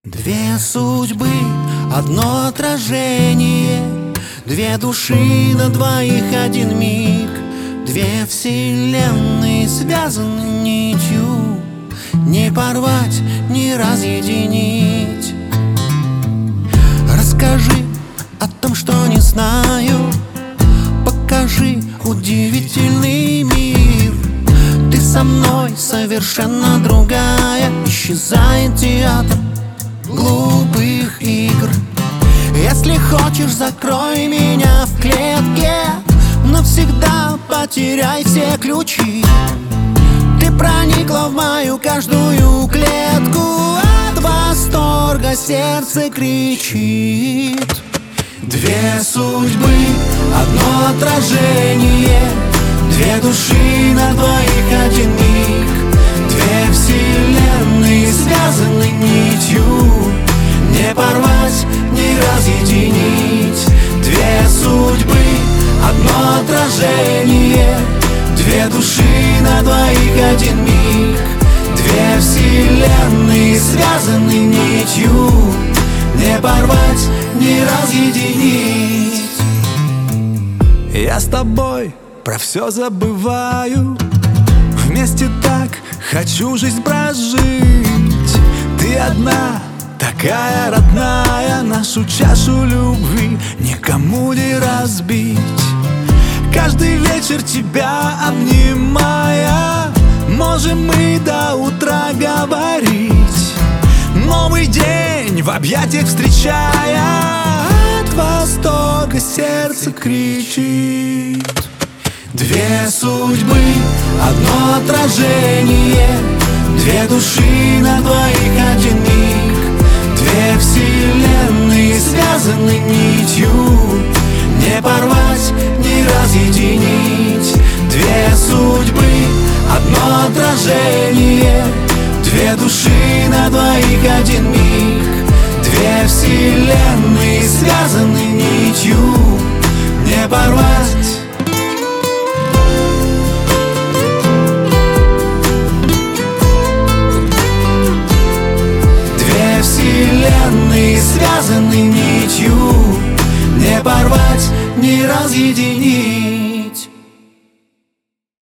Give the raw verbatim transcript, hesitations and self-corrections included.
Две судьбы, одно отражение, две души на двоих один миг, две вселенные связаны нитью, не порвать, не разъединить. Расскажи о том, что не знаю, покажи удивительный мир. Ты со мной совершенно другая, исчезает театр глупых игр. Если хочешь, закрой меня в клетке, навсегда потеряй все ключи. Ты проникла в мою каждую клетку, от восторга сердце кричит. Две судьбы, одно отражение, две души на двоих один миг, две вселенные связаны нитью, не порвать, не разъединить. Две судьбы, одно отражение, две души на двоих один миг, две вселенные связаны нитью, не порвать, не разъединить. Я с тобой про все забываю, вместе так хочу жизнь прожить. Ты одна, такая родная, нашу чашу любви никому не разбить. Каждый вечер тебя обнимая, можем мы до утра говорить. Новый день в объятиях встречая, от восторга сердце кричит. Две судьбы, одно отражение, две души на двоих один миг, две вселенные связаны нитью, не порвать, не разъединить. Две судьбы, одно отражение, две души на двоих один миг, две вселенные связаны нитью, не порвать. Две вселенные связаны нитью, не порвать, не разъединить.